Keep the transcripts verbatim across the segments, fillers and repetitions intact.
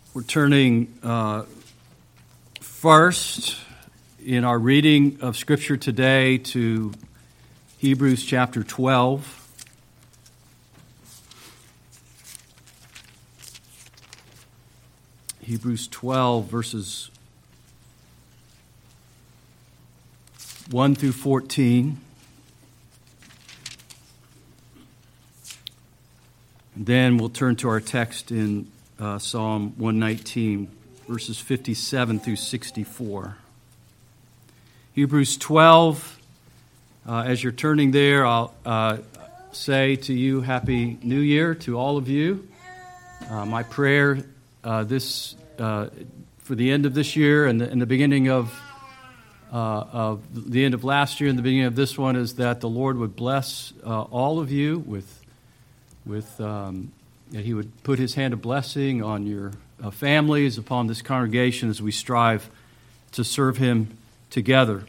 We're turning uh, first in our reading of Scripture today to Hebrews chapter twelve. Hebrews twelve, verses one through fourteen. And then we'll turn to our text in uh, Psalm one nineteen, verses fifty-seven through sixty-four. Hebrews twelve, uh, as you're turning there, I'll uh, say to you, Happy New Year to all of you. Uh, my prayer uh, this uh, for the end of this year and the, and the beginning of uh, of the end of last year and the beginning of this one is that the Lord would bless uh, all of you with with um, that He would put His hand of blessing on your uh, families, upon this congregation as we strive to serve Him together.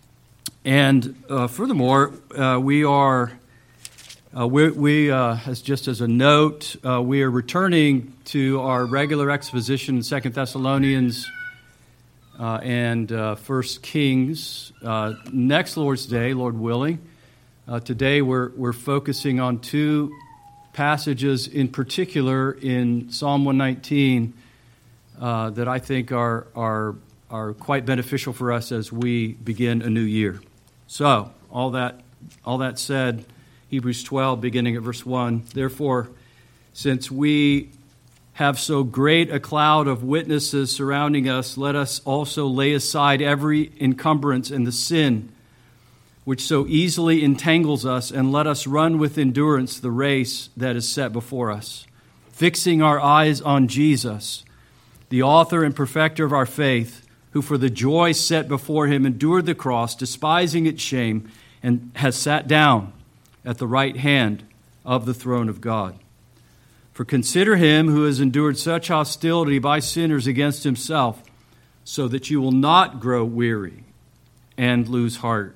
And uh, furthermore, uh, we are, uh, we, we uh, as just as a note, uh, we are returning to our regular exposition in Second Thessalonians uh, and uh, First Kings uh, next Lord's Day, Lord willing. Uh, today we're we're focusing on two passages in particular in Psalm one nineteen uh, that I think are are are quite beneficial for us as we begin a new year. So, all that all that said, Hebrews twelve, beginning at verse one. Therefore, since we have so great a cloud of witnesses surrounding us, let us also lay aside every encumbrance and the sin which so easily entangles us, and let us run with endurance the race that is set before us, fixing our eyes on Jesus, the author and perfecter of our faith, who for the joy set before Him endured the cross, despising its shame, and has sat down at the right hand of the throne of God. For consider Him who has endured such hostility by sinners against Himself, so that you will not grow weary and lose heart.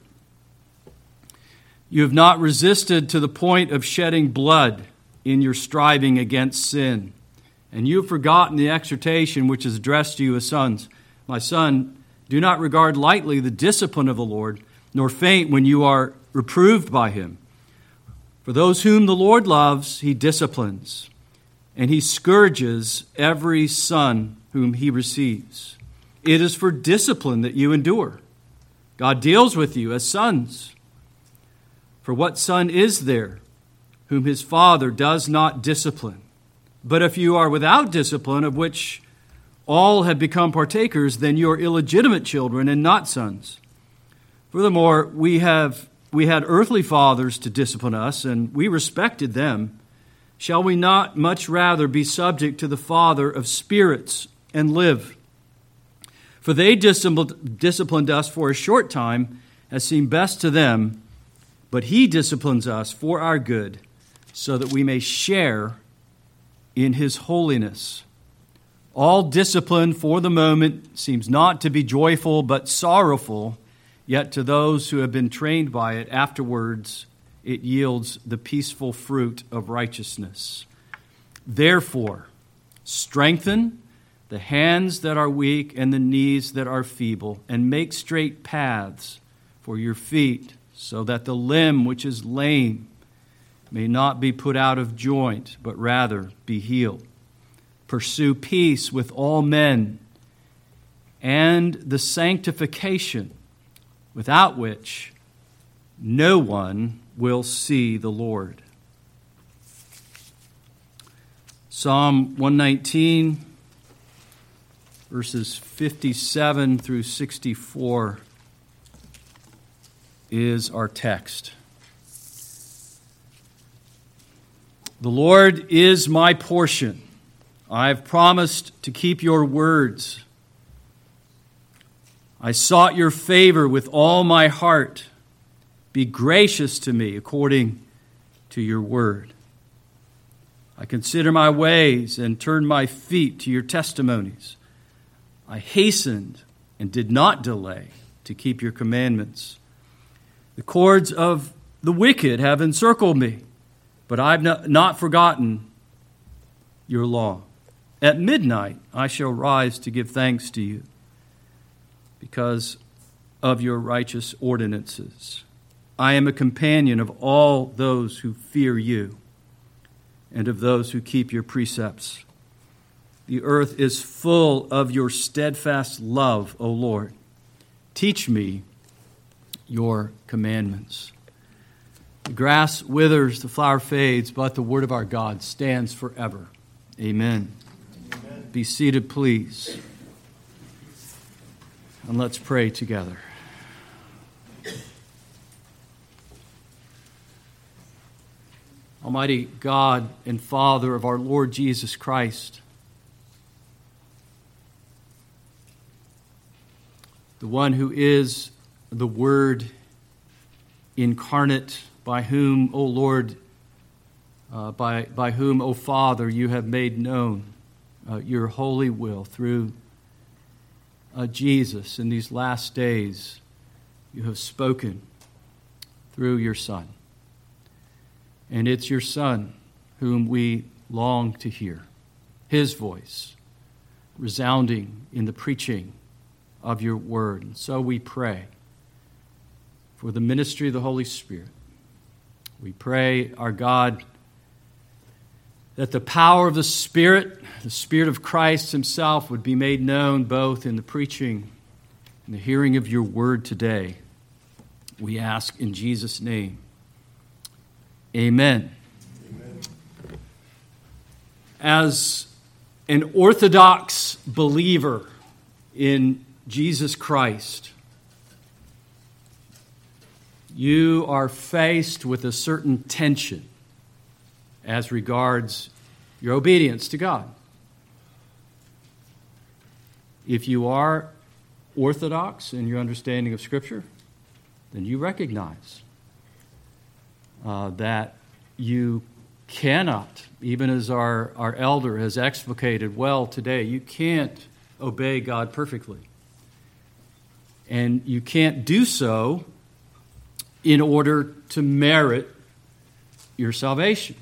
You have not resisted to the point of shedding blood in your striving against sin. And you have forgotten the exhortation which is addressed to you as sons. My son, do not regard lightly the discipline of the Lord, nor faint when you are reproved by Him. For those whom the Lord loves, He disciplines, and He scourges every son whom He receives. It is for discipline that you endure. God deals with you as sons. For what son is there whom his father does not discipline? But if you are without discipline, of which all have become partakers, then you are illegitimate children and not sons. Furthermore, we have we had earthly fathers to discipline us, and we respected them. Shall we not much rather be subject to the Father of spirits and live? For they disciplined us for a short time, as seemed best to them, but He disciplines us for our good, so that we may share in His holiness. All discipline for the moment seems not to be joyful, but sorrowful, yet to those who have been trained by it, afterwards it yields the peaceful fruit of righteousness. Therefore, strengthen the hands that are weak and the knees that are feeble, and make straight paths for your feet, so that the limb which is lame may not be put out of joint, but rather be healed. Pursue peace with all men, and the sanctification, without which no one will see the Lord. Psalm one nineteen, verses fifty-seven through sixty-four. Is our text. The Lord is my portion. I have promised to keep your words. I sought your favor with all my heart. Be gracious to me according to your word. I consider my ways and turn my feet to your testimonies. I hastened and did not delay to keep your commandments. The cords of the wicked have encircled me, but I have not forgotten your law. At midnight I shall rise to give thanks to you because of your righteous ordinances. I am a companion of all those who fear you and of those who keep your precepts. The earth is full of your steadfast love, O Lord. Teach me your commandments. The grass withers, the flower fades, but the word of our God stands forever. Amen. Amen. Be seated, please. And let's pray together. Almighty God and Father of our Lord Jesus Christ, the one who is the Word incarnate, by whom, O Lord, uh, by, by whom, O Father, you have made known uh, your holy will through uh, Jesus in these last days. You have spoken through your Son. And it's your Son whom we long to hear, his voice resounding in the preaching of your word. And so we pray for the ministry of the Holy Spirit. We pray, our God, that the power of the Spirit, the Spirit of Christ himself, would be made known both in the preaching and the hearing of your word today. We ask in Jesus' name. Amen. Amen. As an Orthodox believer in Jesus Christ, you are faced with a certain tension as regards your obedience to God. If you are Orthodox in your understanding of Scripture, then you recognize uh, that you cannot, even as our, our elder has explicated well today, you can't obey God perfectly. And you can't do so in order to merit your salvation.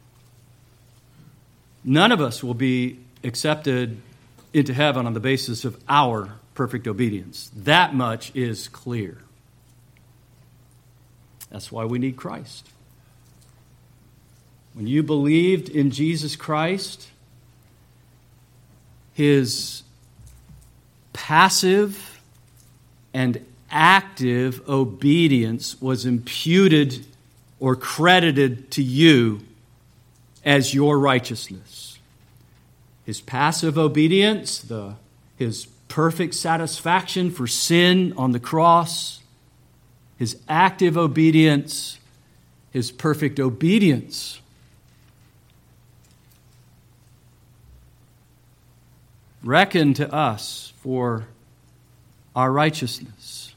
None of us will be accepted into heaven on the basis of our perfect obedience. That much is clear. That's why we need Christ. When you believed in Jesus Christ, his passive and active obedience was imputed or credited to you as your righteousness. His passive obedience, the, his perfect satisfaction for sin on the cross, his active obedience, his perfect obedience. Reckon to us for our righteousness.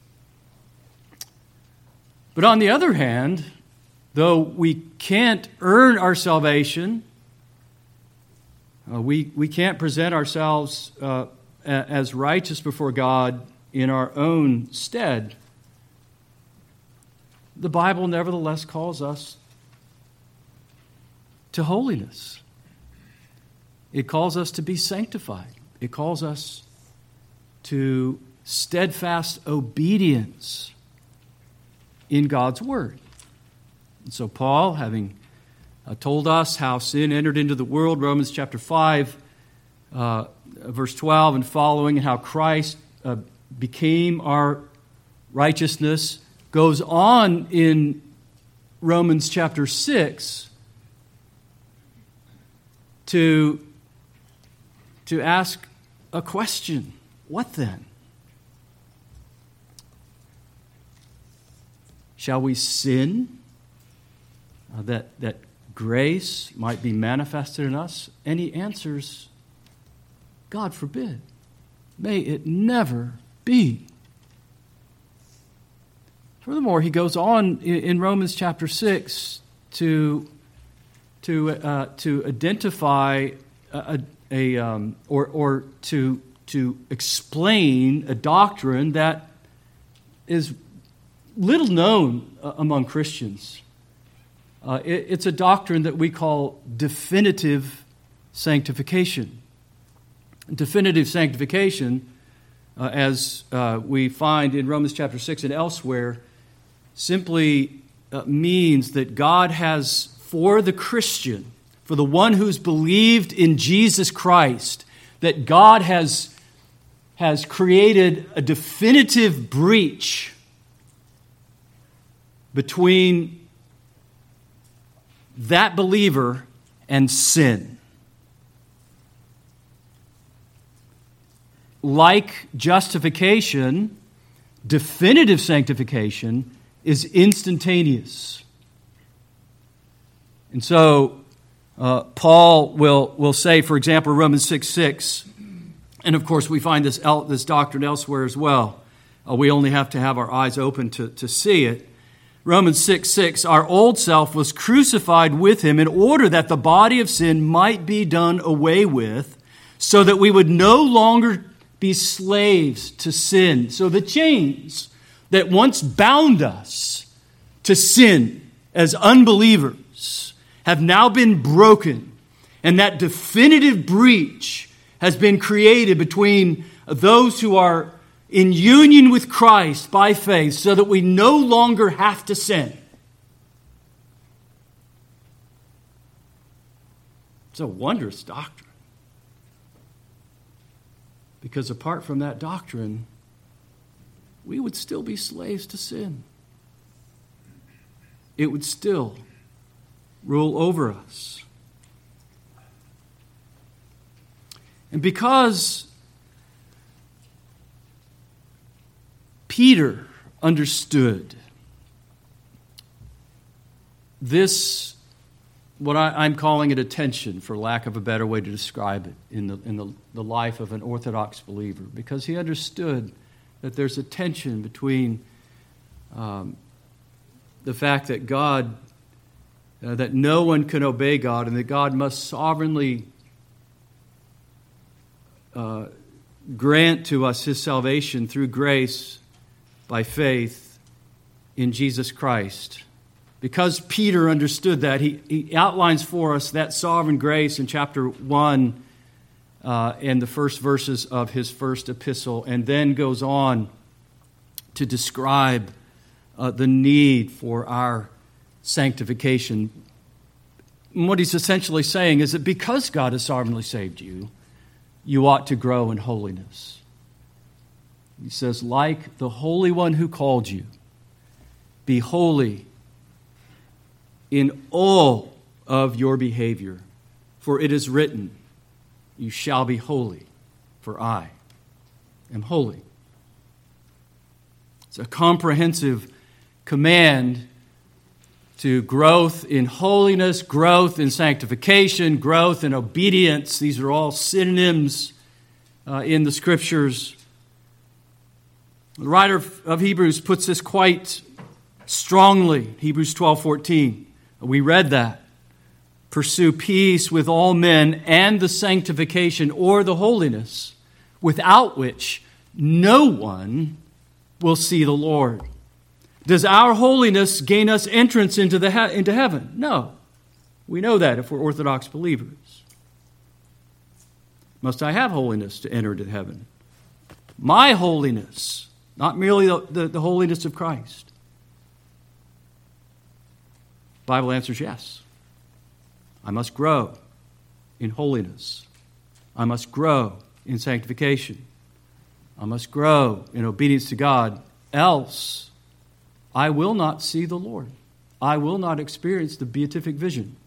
But on the other hand, though we can't earn our salvation, uh, we, we can't present ourselves uh, as righteous before God in our own stead, the Bible nevertheless calls us to holiness. It calls us to be sanctified. It calls us to steadfast obedience in God's Word. And so Paul, having uh, told us how sin entered into the world, Romans chapter five, uh, verse twelve and following, and how Christ uh, became our righteousness, goes on in Romans chapter six to, to ask a question. What then? Shall we sin uh, that, that grace might be manifested in us? And he answers, God forbid. May it never be. Furthermore, he goes on in Romans chapter six to, to, uh, to identify a, a um, or, or to, to explain a doctrine that is little known uh, among Christians. Uh, it, it's a doctrine that we call definitive sanctification. Definitive sanctification, uh, as uh, we find in Romans chapter six and elsewhere, simply uh, means that God has, for the Christian, for the one who's believed in Jesus Christ, that God has, has created a definitive breach between that believer and sin. Like justification, definitive sanctification is instantaneous. And so, uh, Paul will, will say, for example, Romans six six, and of course we find this, el- this doctrine elsewhere as well. Uh, we only have to have our eyes open to, to see it. Romans six six, our old self was crucified with him in order that the body of sin might be done away with, so that we would no longer be slaves to sin. So the chains that once bound us to sin as unbelievers have now been broken, and that definitive breach has been created between those who are in union with Christ by faith, so that we no longer have to sin. It's a wondrous doctrine. Because apart from that doctrine, we would still be slaves to sin. It would still rule over us. And because Peter understood this, what I, I'm calling it a tension, for lack of a better way to describe it, in the in the, the life of an Orthodox believer, because he understood that there's a tension between um, the fact that God, uh, that no one can obey God, and that God must sovereignly uh, grant to us His salvation through grace by faith in Jesus Christ. Because Peter understood that, he, he outlines for us that sovereign grace in chapter one uh, and the first verses of his first epistle, and then goes on to describe uh, the need for our sanctification. And what he's essentially saying is that because God has sovereignly saved you, you ought to grow in holiness. He says, like the Holy One who called you, be holy in all of your behavior, for it is written, you shall be holy, for I am holy. It's a comprehensive command to growth in holiness, growth in sanctification, growth in obedience. These are all synonyms uh, in the Scriptures. The writer of Hebrews puts this quite strongly. Hebrews twelve fourteen. We read that. Pursue peace with all men and the sanctification or the holiness, without which no one will see the Lord. Does our holiness gain us entrance into the he- into heaven? No. We know that if we're Orthodox believers. Must I have holiness to enter into heaven? My holiness, not merely the, the, the holiness of Christ. Bible answers yes. I must grow in holiness. I must grow in sanctification. I must grow in obedience to God. Else, I will not see the Lord. I will not experience the beatific vision,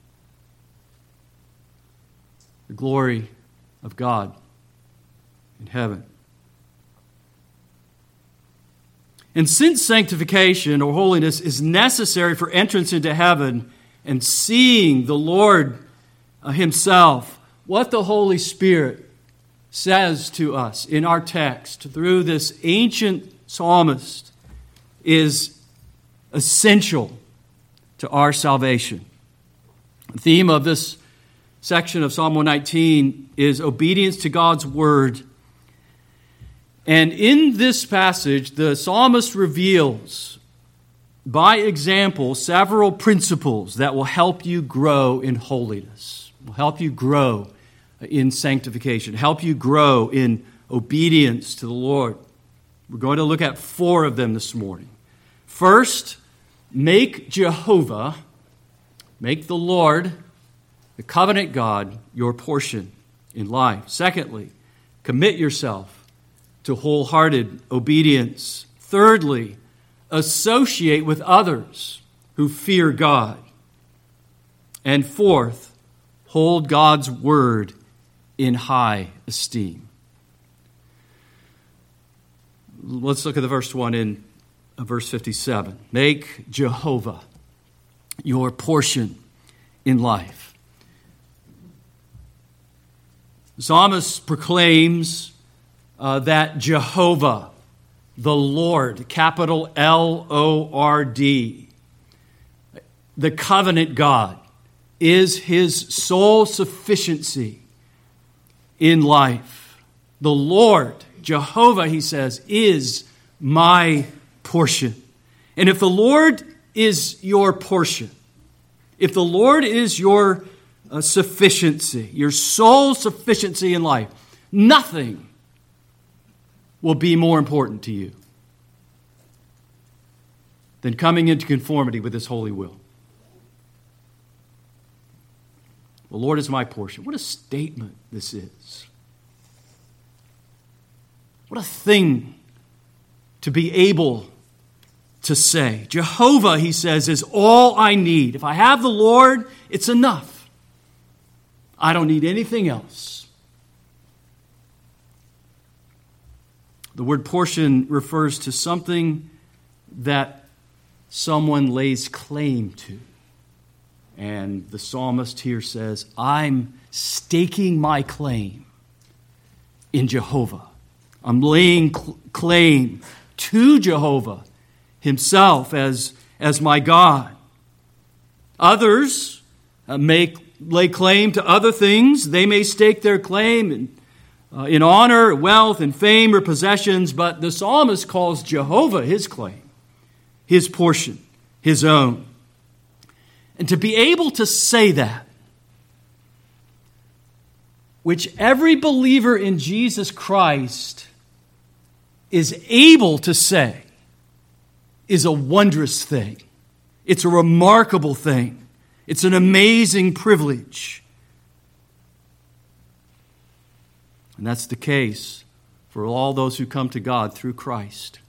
the glory of God in heaven. And since sanctification or holiness is necessary for entrance into heaven and seeing the Lord Himself, what the Holy Spirit says to us in our text through this ancient psalmist is essential to our salvation. The theme of this section of Psalm one nineteen is obedience to God's word. And in this passage, the psalmist reveals, by example, several principles that will help you grow in holiness, will help you grow in sanctification, help you grow in obedience to the Lord. We're going to look at four of them this morning. First, make Jehovah, make the Lord, the covenant God, your portion in life. Secondly, commit yourself to wholehearted obedience. Thirdly, associate with others who fear God. And fourth, hold God's word in high esteem. Let's look at the first one in verse fifty-seven. Make Jehovah your portion in life. The psalmist proclaims uh, that Jehovah, the Lord, capital L O R D, the covenant God, is his sole sufficiency in life. The Lord, Jehovah, he says, is my portion. And if the Lord is your portion, if the Lord is your uh, sufficiency, your sole sufficiency in life, nothing will be more important to you than coming into conformity with his holy will. The Lord is my portion. What a statement this is. What a thing to be able to say. Jehovah, he says, is all I need. If I have the Lord, it's enough. I don't need anything else. The word portion refers to something that someone lays claim to. And the psalmist here says, I'm staking my claim in Jehovah. I'm laying cl- claim to Jehovah himself as, as my God. Others uh, may lay claim to other things. They may stake their claim in, uh, in honor, wealth, and fame or possessions, but the psalmist calls Jehovah his claim, his portion, his own. And to be able to say that, which every believer in Jesus Christ is able to say, is a wondrous thing. It's a remarkable thing. It's an amazing privilege. And that's the case for all those who come to God through Christ.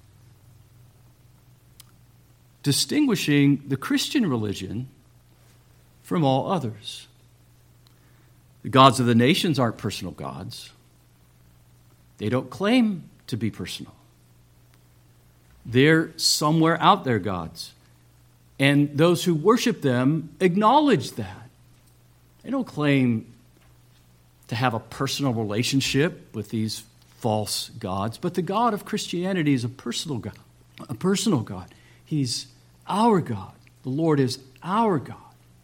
Distinguishing the Christian religion from all others. The gods of the nations aren't personal gods. They don't claim to be personal. They're somewhere out there gods. And those who worship them acknowledge that. They don't claim to have a personal relationship with these false gods, but the God of Christianity is a personal God. A personal God. He's our God. The Lord is our God.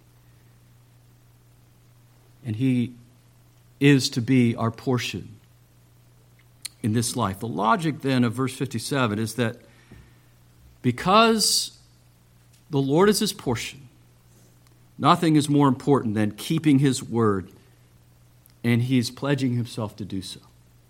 And he is to be our portion in this life. The logic then of verse fifty-seven is that because the Lord is his portion, nothing is more important than keeping his word, and he's pledging himself to do so.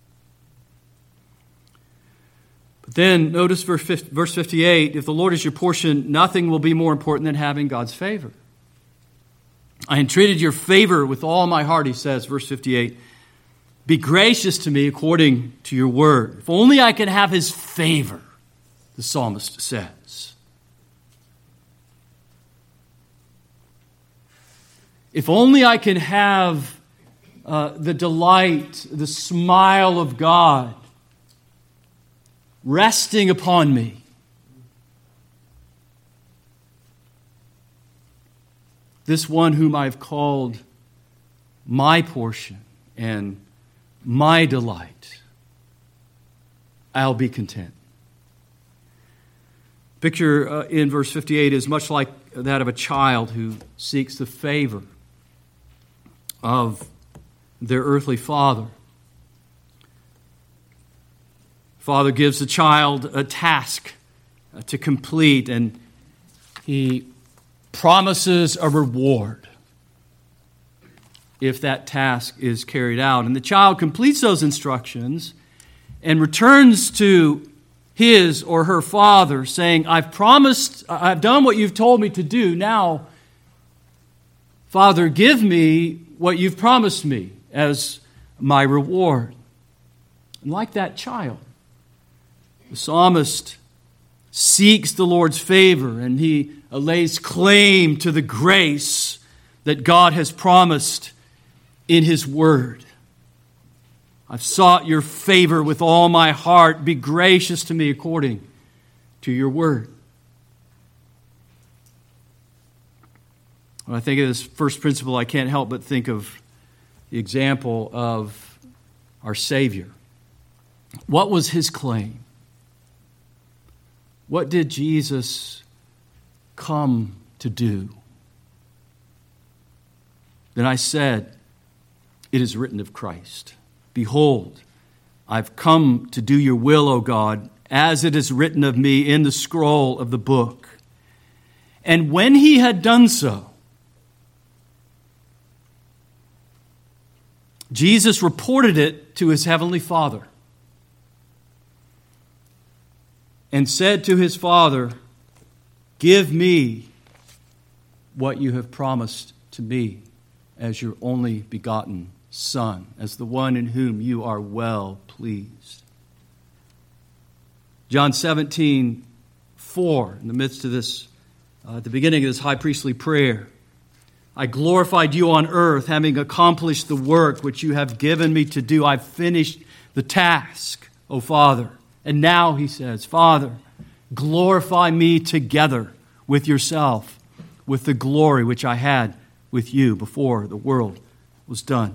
But then notice verse fifty-eight, if the Lord is your portion, nothing will be more important than having God's favor. I entreated your favor with all my heart, he says, verse fifty-eight. Be gracious to me according to your word. If only I can have his favor, the psalmist says. If only I can have uh, the delight, the smile of God resting upon me. This one whom I've called my portion and my delight, I'll be content. Picture uh, in verse fifty-eight is much like that of a child who seeks the favor of their earthly father. Father gives the child a task uh, to complete, and he promises a reward. if that task is carried out. And the child completes those instructions and returns to his or her father saying, I've promised, I've done what you've told me to do. Now, Father, give me what you've promised me as my reward. And like that child, the psalmist seeks the Lord's favor and he lays claim to the grace that God has promised in His Word. I've sought your favor with all my heart. Be gracious to me according to your word. When I think of this first principle, I can't help but think of the example of our Savior. What was His claim? What did Jesus come to do? Then I said, it is written of Christ. Behold, I've come to do your will, O God, as it is written of me in the scroll of the book. And when he had done so, Jesus reported it to his heavenly Father and said to his Father, give me what you have promised to me as your only begotten Son, as the one in whom you are well pleased. John seventeen four, in the midst of this, uh, at the beginning of this high priestly prayer, I glorified you on earth, having accomplished the work which you have given me to do. I've finished the task, O Father. And now, he says, Father, glorify me together with yourself, with the glory which I had with you before the world was done.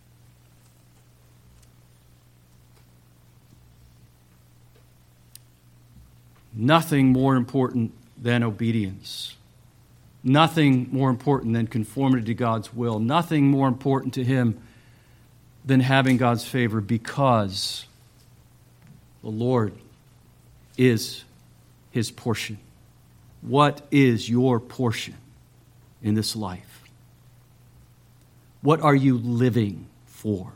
Nothing more important than obedience. Nothing more important than conformity to God's will. Nothing more important to him than having God's favor, because the Lord is his portion. What is your portion in this life? What are you living for?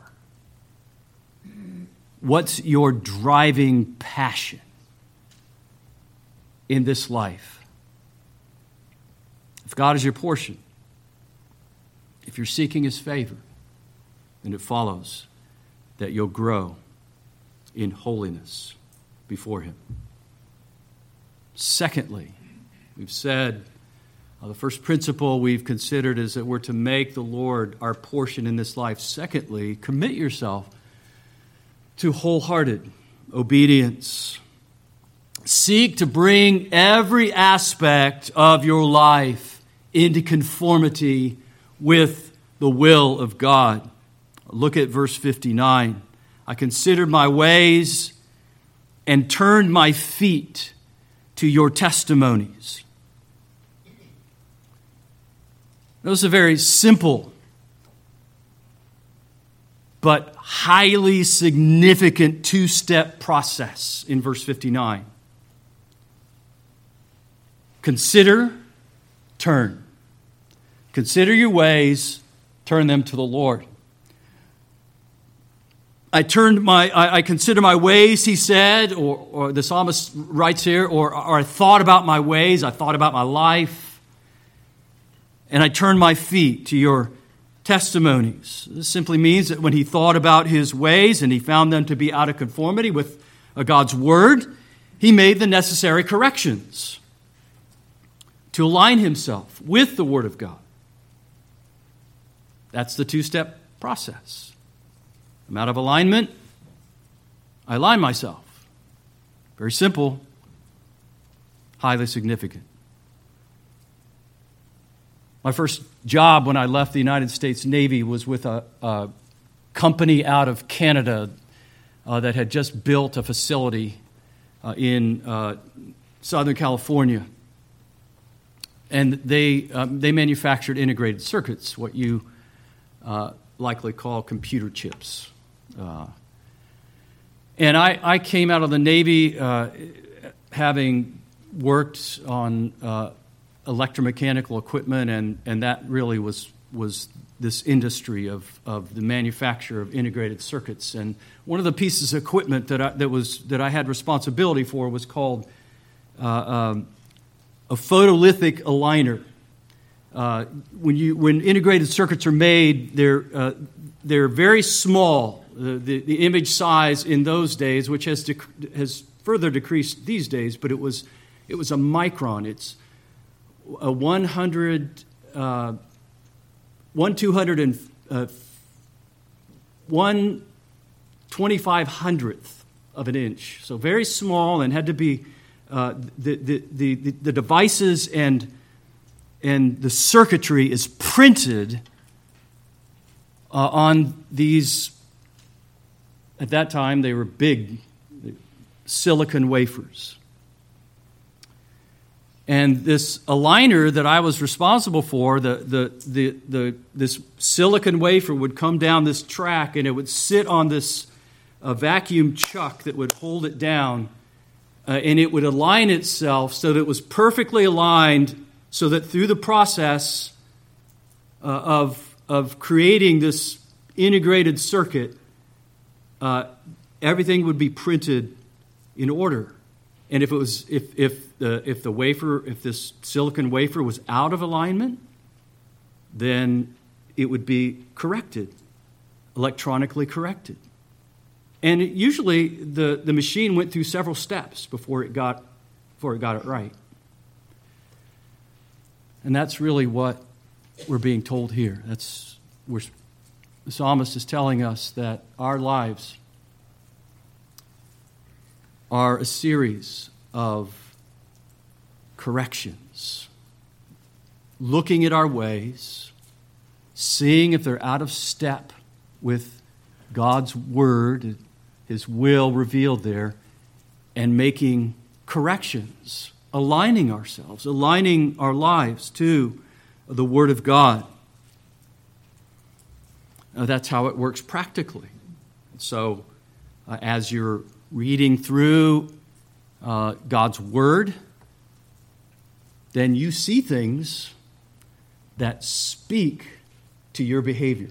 What's your driving passion in this life? If God is your portion, if you're seeking his favor, then it follows that you'll grow in holiness before him. Secondly, we've said uh, the first principle we've considered is that we're to make the Lord our portion in this life. Secondly, commit yourself to wholehearted obedience. Seek to bring every aspect of your life into conformity with the will of God. Look at verse fifty-nine. I considered my ways and turned my feet to your testimonies. Those are very simple but highly significant two-step process in verse fifty-nine. Consider, turn. Consider your ways, turn them to the Lord. I turned my, I, I consider my ways, he said, or, or the psalmist writes here, or, or I thought about my ways, I thought about my life, and I turned my feet to your testimonies. This simply means that when he thought about his ways and he found them to be out of conformity with God's word, he made the necessary corrections to align himself with the word of God. That's the two-step process. I'm out of alignment, I align myself. Very simple, highly significant. My first job when I left the United States Navy was with a, a company out of Canada uh, that had just built a facility uh, in uh, Southern California. And they um, they manufactured integrated circuits, what you uh, likely call computer chips. Uh, and I, I came out of the Navy uh, having worked on uh, electromechanical equipment, and, and that really was was this industry of, of the manufacture of integrated circuits. And one of the pieces of equipment that I, that was that I had responsibility for was called uh, um, a photolithic aligner. Uh, when you when integrated circuits are made, they're uh, they're very small. The, the the image size in those days, which has dec- has further decreased these days, but it was it was a micron. It's a one hundred. Uh, one two hundred and uh, one twenty-five hundredth of an inch, so very small, and had to be uh, the, the the the devices and and the circuitry is printed uh, on these. At that time, they were big silicon wafers. And this aligner that I was responsible for, the, the, the, the, this silicon wafer would come down this track, and it would sit on this uh, vacuum chuck that would hold it down, uh, and it would align itself so that it was perfectly aligned, so that through the process uh, of, of creating this integrated circuit, uh, everything would be printed in order. And if it was, if if the if the wafer, if this silicon wafer was out of alignment, then it would be corrected, electronically corrected. And it, usually the, the machine went through several steps before it got before it got it right. And that's really what we're being told here. That's we're, the psalmist is telling us that our lives are a series of corrections, looking at our ways, seeing if they're out of step with God's word, His will revealed there, and making corrections, aligning ourselves, aligning our lives to the Word of God. Now, that's how it works practically. So, uh, as you're reading through uh, God's Word, then you see things that speak to your behavior.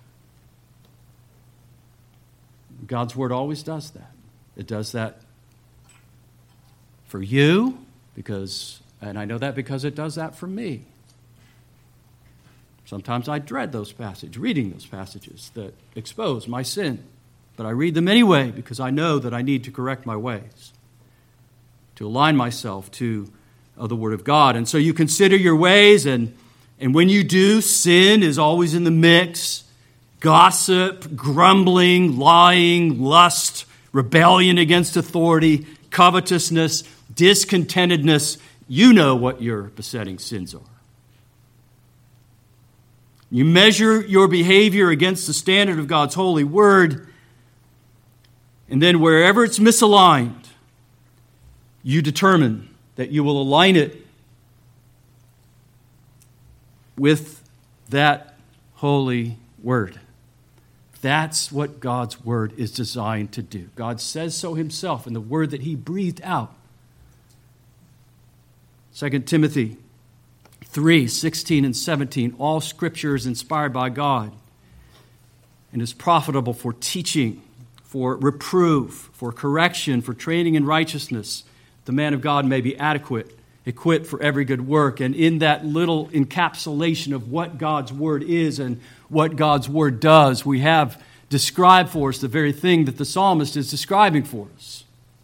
God's Word always does that. It does that for you, because, and I know that because it does that for me. Sometimes I dread those passages, reading those passages that expose my sin. But I read them anyway because I know that I need to correct my ways, to align myself to uh, the Word of God. And so you consider your ways, and, and when you do, sin is always in the mix. Gossip, grumbling, lying, lust, rebellion against authority, covetousness, discontentedness. You know what your besetting sins are. You measure your behavior against the standard of God's holy word, and then wherever it's misaligned, you determine that you will align it with that holy word. That's what God's word is designed to do. God says so himself in the word that he breathed out. Second Timothy three, sixteen and seventeen, all scripture is inspired by God and is profitable for teaching, for reproof, for correction, for training in righteousness. The man of God may be adequate, equipped for every good work. And in that little encapsulation of what God's word is and what God's word does, we have described for us the very thing that the psalmist is describing for us.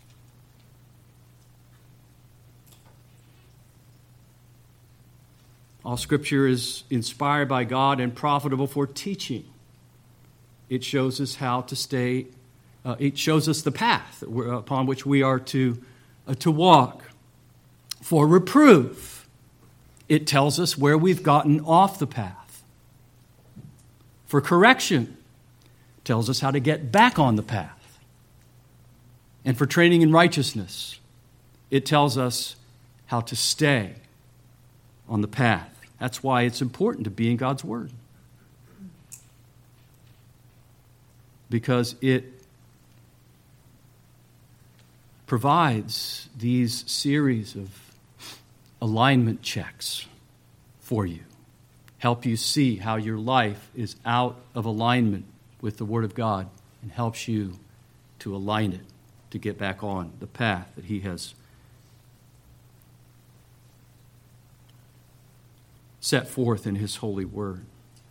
All scripture is inspired by God and profitable for teaching. It shows us how to stay, uh, it shows us the path upon which we are to, uh, to walk. For reproof, it tells us where we've gotten off the path. For correction, it tells us how to get back on the path. And for training in righteousness, it tells us how to stay on the path. That's why it's important to be in God's word. Because it provides these series of alignment checks for you. help you see how your life is out of alignment with the Word of God and helps you to align it, to get back on the path that He has set forth in His holy Word.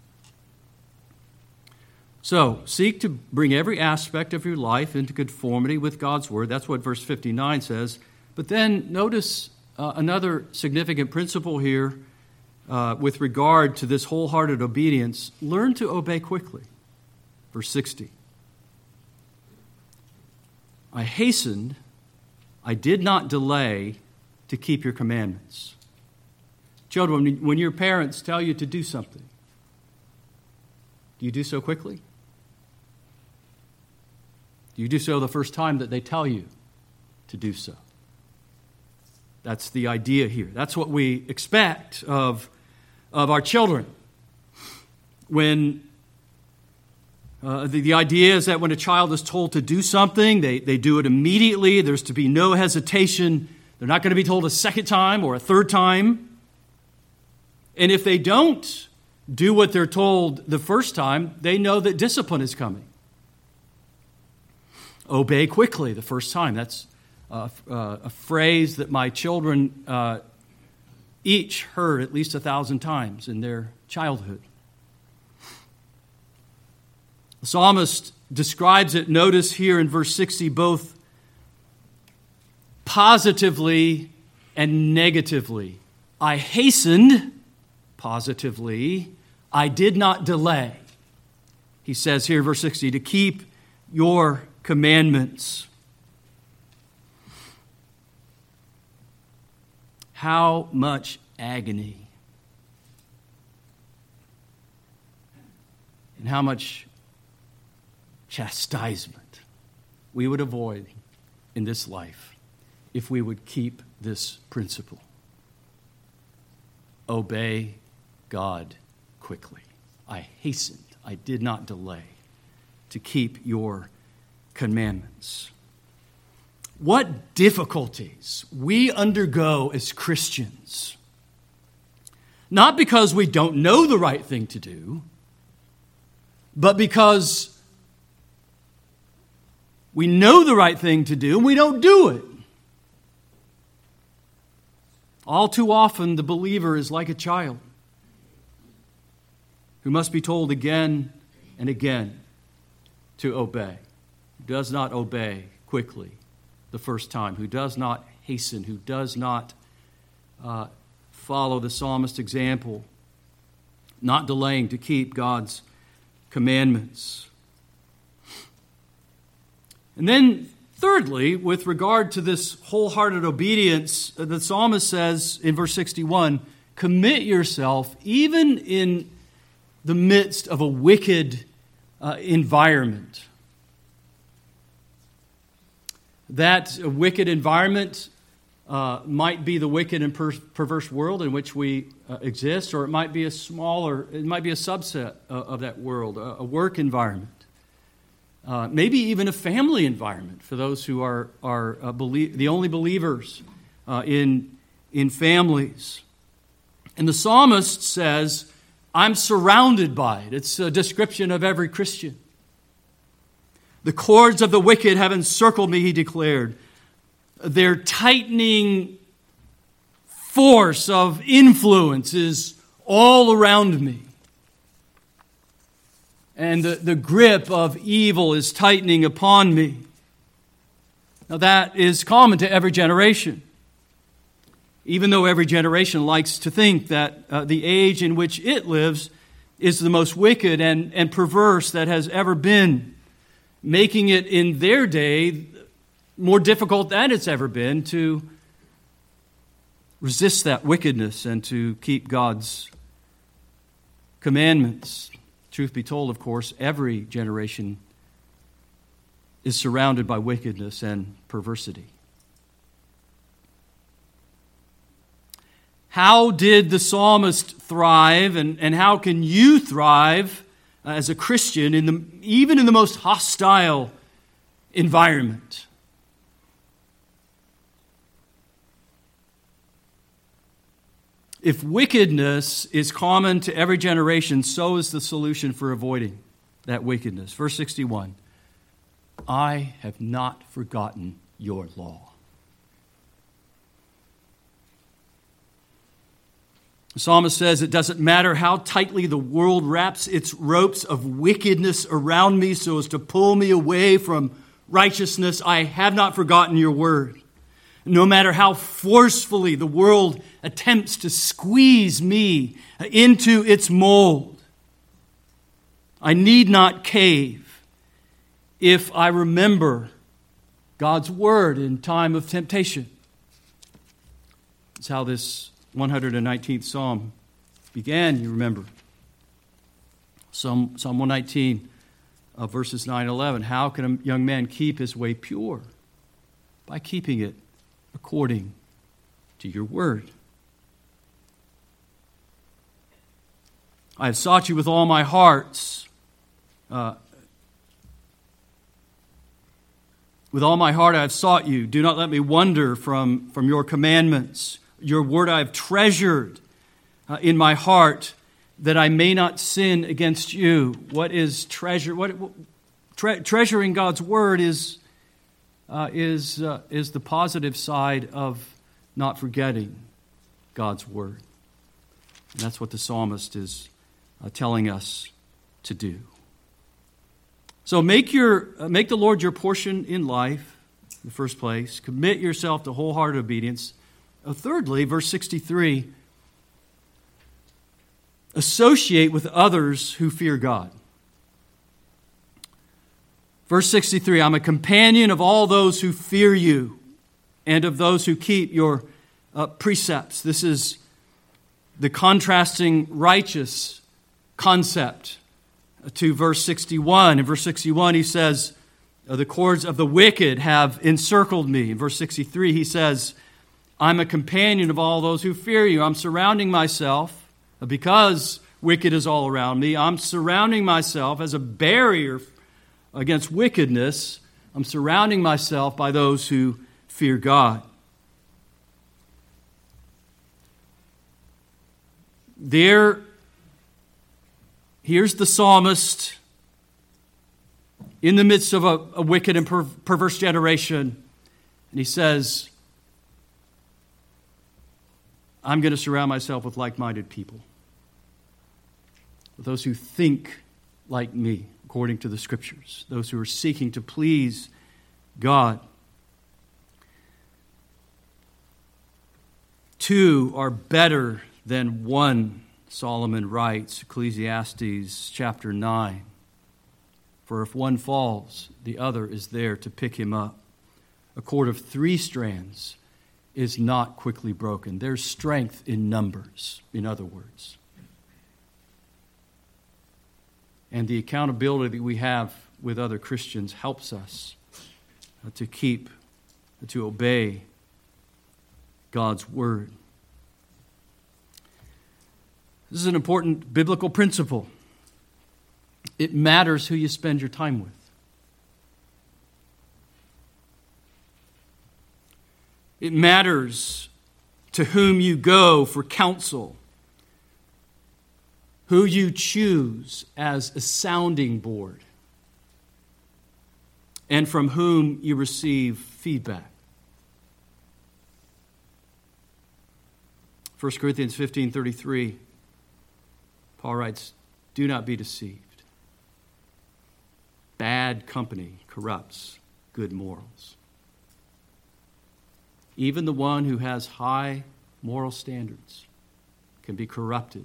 So, seek to bring every aspect of your life into conformity with God's Word. That's what verse fifty-nine says. But then notice uh, another significant principle here uh, with regard to this wholehearted obedience. Learn to obey quickly. Verse sixty. I hastened, I did not delay to keep your commandments. Children, when your parents tell you to do something, do you do so quickly? Do you do so the first time that they tell you to do so? That's the idea here. That's what we expect of, of our children. When uh, the, the idea is that when a child is told to do something, they, they do it immediately. There's to be no hesitation. They're not going to be told a second time or a third time. And if they don't do what they're told the first time, they know that discipline is coming. Obey quickly the first time. That's uh, uh, a phrase that my children uh, each heard at least a thousand times in their childhood. The psalmist describes it, notice here in verse sixty, both positively and negatively. I hastened, positively, I did not delay. He says here, verse sixty, to keep your commandments. How much agony and how much chastisement we would avoid in this life if we would keep this principle. Obey God quickly. I hastened, I did not delay to keep your commandments. What difficulties we undergo as Christians, not because we don't know the right thing to do, but because we know the right thing to do and we don't do it. All too often, the believer is like a child who must be told again and again to obey, who does not obey quickly the first time, who does not hasten, who does not uh, follow the psalmist's example, not delaying to keep God's commandments. And then, thirdly, with regard to this wholehearted obedience, the psalmist says in verse sixty-one, commit yourself even in the midst of a wicked uh, environment. That wicked environment uh, might be the wicked and per- perverse world in which we uh, exist, or it might be a smaller, it might be a subset of, of that world, a, a work environment. Uh, maybe even a family environment for those who are, are uh, belie- the only believers uh, in, in families. And the psalmist says, I'm surrounded by it. It's a description of every Christian. The cords of the wicked have encircled me, he declared. Their tightening force of influence is all around me. And the, the grip of evil is tightening upon me. Now that is common to every generation. Even though every generation likes to think that uh, the age in which it lives is the most wicked and, and perverse that has ever been, making it in their day more difficult than it's ever been to resist that wickedness and to keep God's commandments. Truth be told, of course, every generation is surrounded by wickedness and perversity. How did the psalmist thrive, and, and how can you thrive as a Christian in the even in the most hostile environment? If wickedness is common to every generation, so is the solution for avoiding that wickedness. Verse sixty-one, I have not forgotten your law. The psalmist says, it doesn't matter how tightly the world wraps its ropes of wickedness around me so as to pull me away from righteousness, I have not forgotten your word. No matter how forcefully the world attempts to squeeze me into its mold, I need not cave if I remember God's word in time of temptation. That's how this one hundred nineteenth Psalm began, you remember. Psalm, Psalm one nineteen, uh, verses nine and eleven. How can a young man keep his way pure? By keeping it according to your word. I have sought you with all my heart. Uh, with all my heart I have sought you. Do not let me wander from, from your commandments. Your word I have treasured uh, in my heart, that I may not sin against you. What is treasure? What tre- treasuring God's word is uh, is uh, is the positive side of not forgetting God's word. And that's what the psalmist is uh, telling us to do. So make your uh, make the Lord your portion in life, in the first place. Commit yourself to wholehearted obedience. Uh, thirdly, verse sixty-three, associate with others who fear God. Verse sixty-three, I'm a companion of all those who fear you and of those who keep your uh, precepts. This is the contrasting righteous concept to verse sixty-one. In verse sixty-one, he says, the cords of the wicked have encircled me. In verse sixty-three, he says, I'm a companion of all those who fear you. I'm surrounding myself, because wicked is all around me, I'm surrounding myself as a barrier against wickedness. I'm surrounding myself by those who fear God. There, here's the psalmist in the midst of a, a wicked and per- perverse generation, and he says, I'm going to surround myself with like-minded people, with those who think like me, according to the Scriptures, those who are seeking to please God. Two are better than one, Solomon writes, Ecclesiastes chapter nine. For if one falls, the other is there to pick him up. A cord of three strands is not quickly broken. There's strength in numbers, in other words. And the accountability that we have with other Christians helps us uh, to keep, uh, to obey God's word. This is an important biblical principle. It matters who you spend your time with. It matters to whom you go for counsel, who you choose as a sounding board, and from whom you receive feedback. First Corinthians fifteen thirty-three, Paul writes, do not be deceived. Bad company corrupts good morals. Even the one who has high moral standards can be corrupted.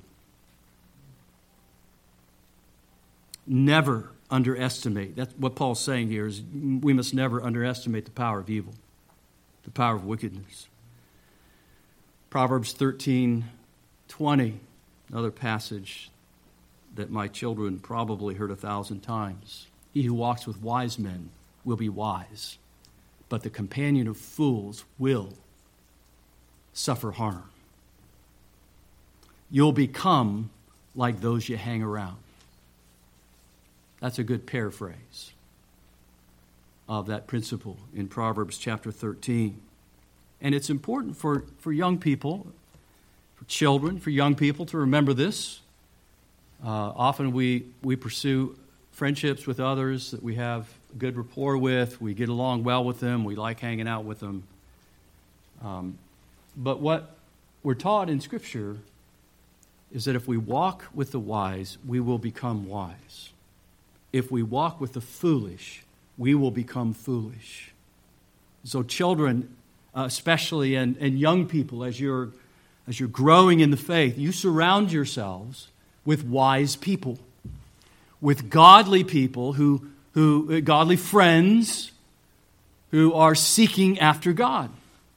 Never underestimate. That's what Paul's saying here, is we must never underestimate the power of evil, the power of wickedness. Proverbs thirteen twenty, another passage that my children probably heard a thousand times. He who walks with wise men will be wise, but the companion of fools will suffer harm. You'll become like those you hang around. That's a good paraphrase of that principle in Proverbs chapter thirteen. And it's important for, for young people, for for children, for young people to remember this. Uh, often we, we pursue friendships with others that we have good rapport with. We get along well with them. We like hanging out with them. Um, but what we're taught in Scripture is that if we walk with the wise, we will become wise. If we walk with the foolish, we will become foolish. So children, uh, especially, and, and young people, as you're, as you're growing in the faith, you surround yourselves with wise people, with godly people, who, who uh, godly friends who are seeking after God.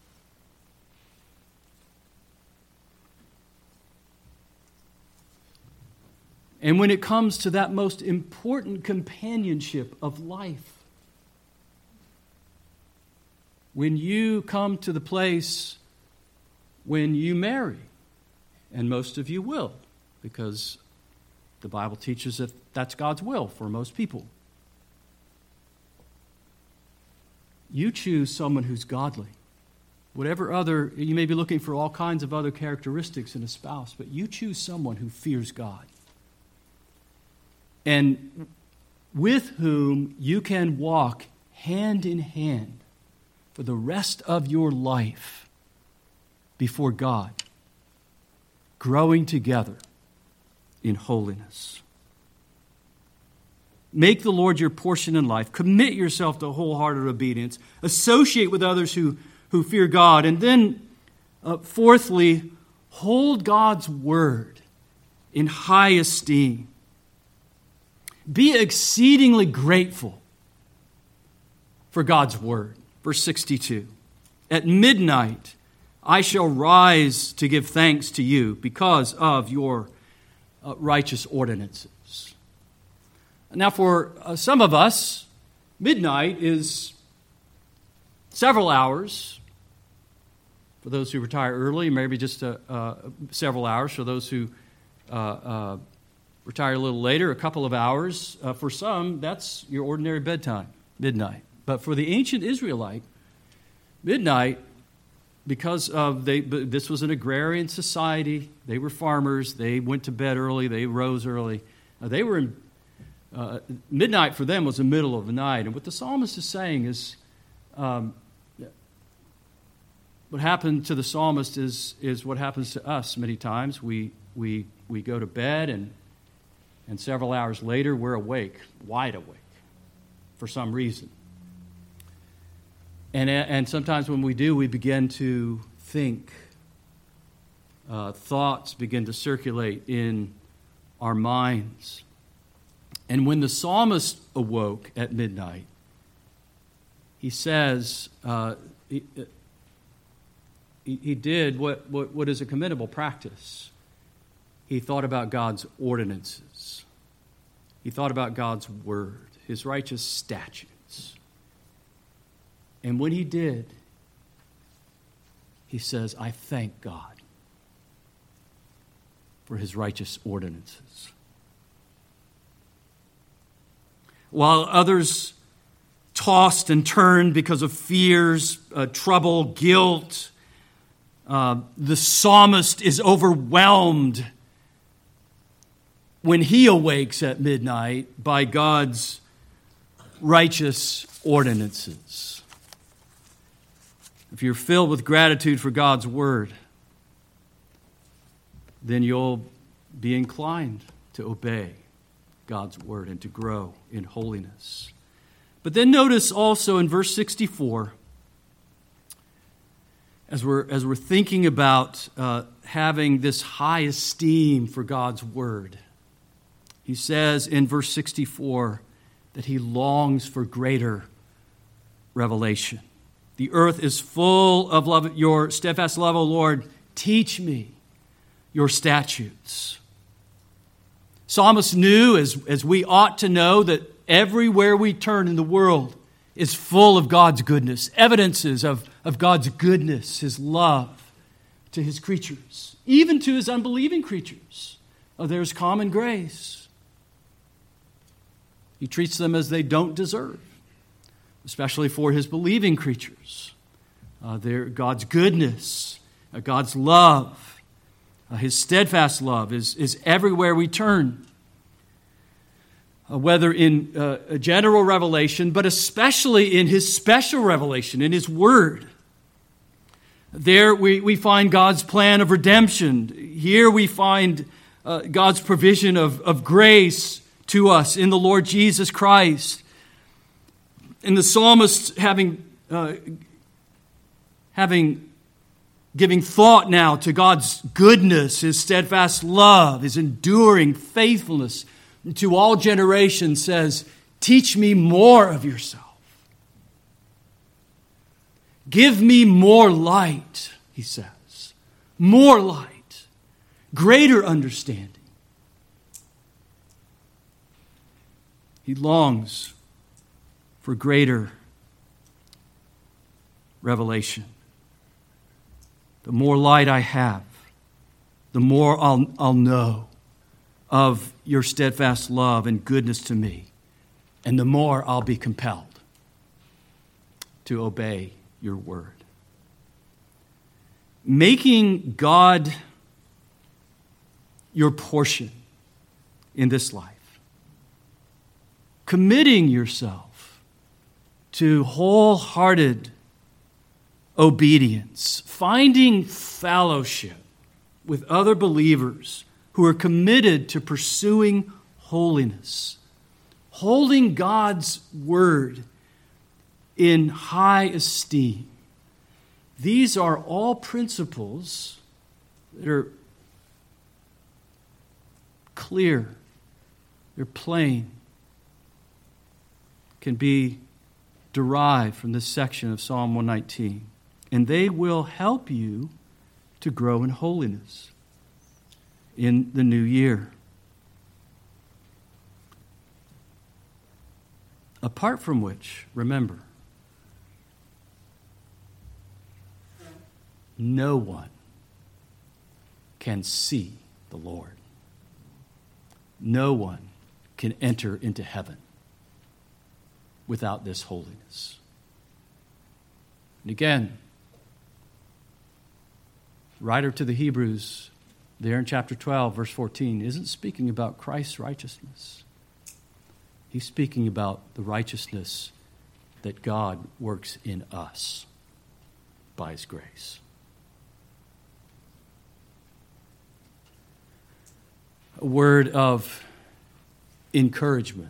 And when it comes to that most important companionship of life, when you come to the place when you marry, and most of you will, because the Bible teaches that that's God's will for most people, you choose someone who's godly. Whatever other, you may be looking for all kinds of other characteristics in a spouse, but you choose someone who fears God, and with whom you can walk hand in hand for the rest of your life before God, growing together in holiness. Make the Lord your portion in life. Commit yourself to wholehearted obedience. Associate with others who, who fear God. And then, uh, fourthly, hold God's word in high esteem. Be exceedingly grateful for God's word. Verse sixty-two, at midnight I shall rise to give thanks to you because of your uh, righteous ordinances. Now for uh, some of us, midnight is several hours. For those who retire early, maybe just uh, uh, several hours. For those who uh, uh, retire a little later, a couple of hours. Uh, for some, that's your ordinary bedtime, midnight. But for the ancient Israelite, midnight, because of they, this was an agrarian society, they were farmers, they went to bed early, they rose early. Uh, they were in, uh, midnight for them was the middle of the night. And what the psalmist is saying is, um, what happened to the psalmist is is what happens to us many times. We we we go to bed and and several hours later we're awake, wide awake, for some reason. And, and sometimes when we do, we begin to think. Uh, thoughts begin to circulate in our minds. And when the psalmist awoke at midnight, he says uh, he, he did what, what, what is a commendable practice. He thought about God's ordinances. He thought about God's word, his righteous statutes. And when he did, he says, I thank God for his righteous ordinances. While others tossed and turned because of fears, uh, trouble, guilt, uh, the psalmist is overwhelmed when he awakes at midnight by God's righteous ordinances. If you're filled with gratitude for God's word, then you'll be inclined to obey God's word and to grow in holiness. But then notice also in verse sixty-four, as we're, as we're thinking about uh, having this high esteem for God's word, he says in verse sixty-four that he longs for greater revelation. The earth is full of love, your steadfast love, O Lord. Teach me your statutes. Psalmist knew, as, as we ought to know, that everywhere we turn in the world is full of God's goodness, evidences of, of God's goodness, his love to his creatures, even to his unbelieving creatures. Oh, there's common grace. He treats them as they don't deserve, especially for his believing creatures. Uh, their, God's goodness, uh, God's love, Uh, his steadfast love is, is everywhere we turn, uh, whether in uh, a general revelation, but especially in his special revelation, in his word. There we, we find God's plan of redemption. Here we find uh, God's provision of, of grace to us in the Lord Jesus Christ. And the psalmist having, uh, having giving thought now to God's goodness, his steadfast love, his enduring faithfulness to all generations, says, teach me more of yourself. Give me more light, he says. More light. Greater understanding. He longs for greater revelation. The more light I have, the more I'll, I'll know of your steadfast love and goodness to me, and the more I'll be compelled to obey your word. Making God your portion in this life, committing yourself to wholehearted obedience, finding fellowship with other believers who are committed to pursuing holiness, holding God's word in high esteem. These are all principles that are clear, they're plain, can be derived from this section of Psalm one nineteen. And they will help you to grow in holiness in the new year. Apart from which, remember, no one can see the Lord. No one can enter into heaven without this holiness. And again, writer to the Hebrews, there in chapter twelve, verse fourteen, isn't speaking about Christ's righteousness. He's speaking about the righteousness that God works in us by his grace. A word of encouragement,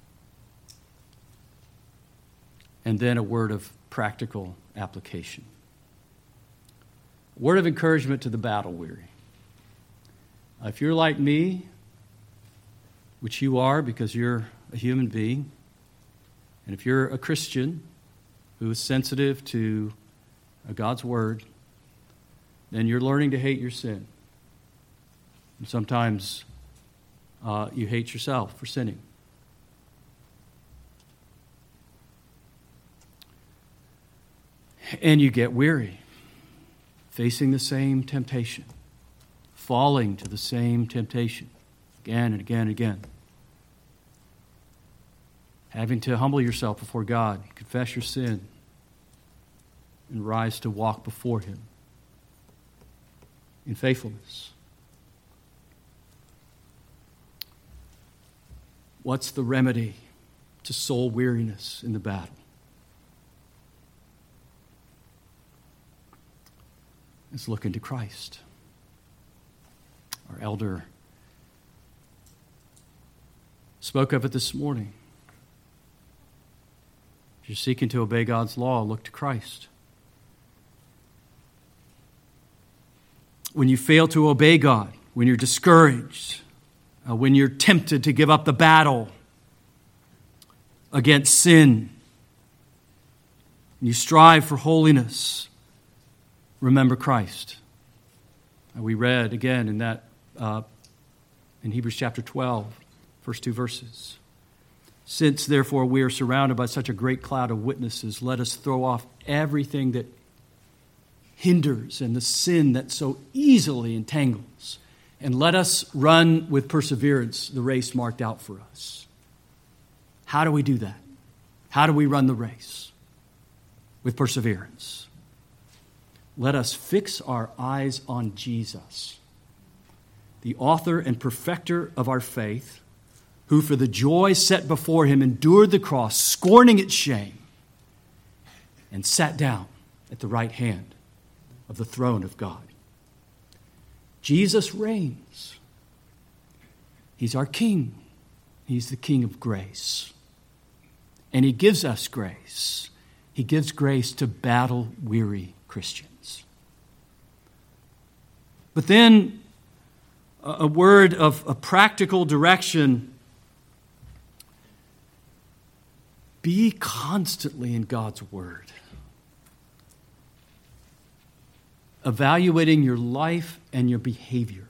and then a word of practical application. Word of encouragement to the battle weary. If you're like me, which you are because you're a human being, and if you're a Christian who is sensitive to God's word, then you're learning to hate your sin. And sometimes uh, you hate yourself for sinning. And you get weary, facing the same temptation, falling to the same temptation again and again and again. Having to humble yourself before God, confess your sin, and rise to walk before him in faithfulness. What's the remedy to soul weariness in the battle? Let's look into Christ. Our elder spoke of it this morning. If you're seeking to obey God's law, look to Christ. When you fail to obey God, when you're discouraged, uh, when you're tempted to give up the battle against sin, and you strive for holiness, remember Christ. Uh, we read again in that uh, in Hebrews chapter twelve, first two verses. Since, therefore, we are surrounded by such a great cloud of witnesses, let us throw off everything that hinders and the sin that so easily entangles, and let us run with perseverance the race marked out for us. How do we do that? How do we run the race? With perseverance. Let us fix our eyes on Jesus, the author and perfecter of our faith, who for the joy set before him endured the cross, scorning its shame, and sat down at the right hand of the throne of God. Jesus reigns. He's our King. He's the King of grace. And he gives us grace. He gives grace to battle-weary Christians. But then a word of a practical direction. Be constantly in God's Word, evaluating your life and your behavior,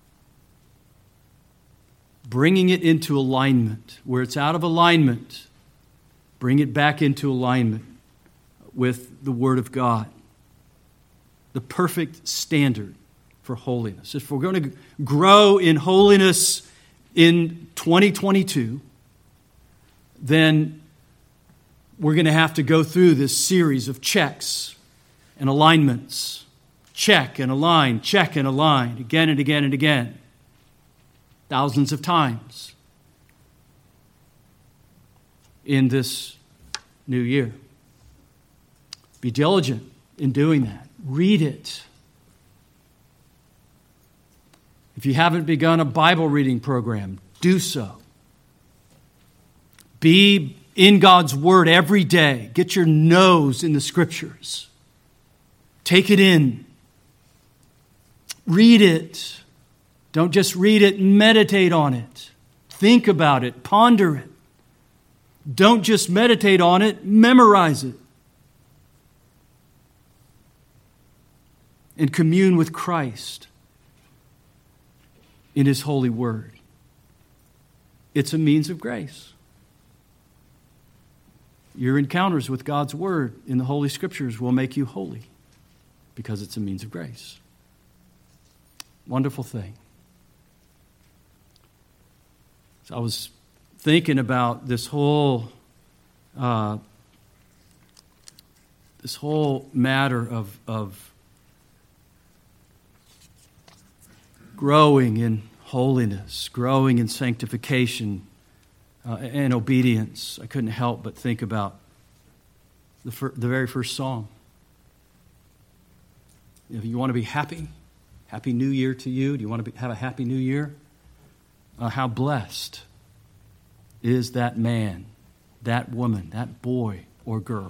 bringing it into alignment. Where it's out of alignment, bring it back into alignment with the Word of God, the perfect standard for holiness. If we're going to grow in holiness in twenty twenty-two, then we're going to have to go through this series of checks and alignments. Check and align, check and align, again and again and again. Thousands of times in this new year. Be diligent in doing that. Read it. If you haven't begun a Bible reading program, do so. Be in God's Word every day. Get your nose in the Scriptures. Take it in. Read it. Don't just read it, meditate on it. Think about it, ponder it. Don't just meditate on it, memorize it. And commune with Christ in His holy Word. It's a means of grace. Your encounters with God's Word in the Holy Scriptures will make you holy because it's a means of grace. Wonderful thing. So I was thinking about this whole uh, this whole matter of, of growing in holiness, growing in sanctification, Uh, and obedience. I couldn't help but think about the, fir- the very first song. If you want to be happy, Happy New Year to you. Do you want to be, have a happy New Year? Uh, how blessed is that man, that woman, that boy or girl?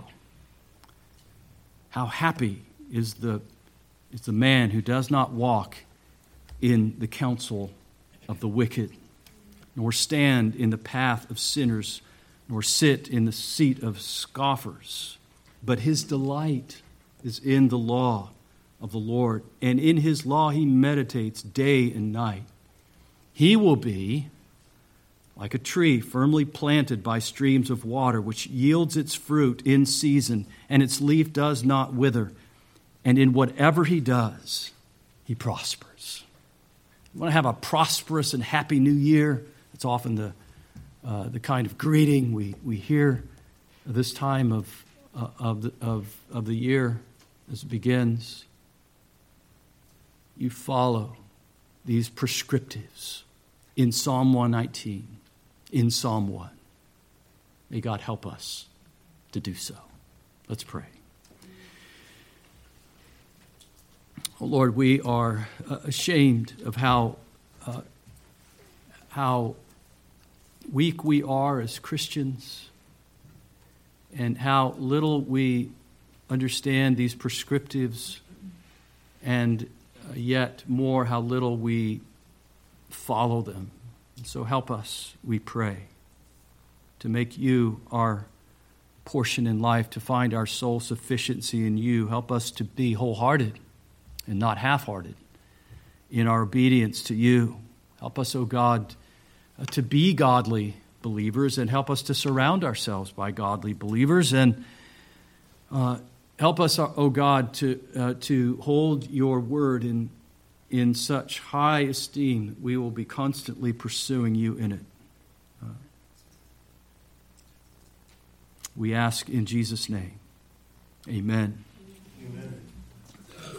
How happy is the, is the man who does not walk in the counsel of the wicked, nor stand in the path of sinners, nor sit in the seat of scoffers. But his delight is in the law of the Lord, and in his law he meditates day and night. He will be like a tree firmly planted by streams of water, which yields its fruit in season, and its leaf does not wither. And in whatever he does, he prospers. You want to have a prosperous and happy new year? It's often the uh, the kind of greeting we, we hear this time of uh, of, the, of of the year as it begins. You follow these prescriptives in Psalm one nineteen, in Psalm one. May God help us to do so. Let's pray. Oh Lord, we are uh, ashamed of how uh, how weak we are as Christians, and how little we understand these prescriptives, and yet more how little we follow them. And so help us, we pray, to make you our portion in life, to find our sole sufficiency in you. Help us to be wholehearted and not half-hearted in our obedience to you. Help us, O God, uh, to be godly believers, and help us to surround ourselves by godly believers, and uh, help us, O God, to uh, to hold your word in in such high esteem that we will be constantly pursuing you in it. Uh, we ask in Jesus' name. Amen. Amen.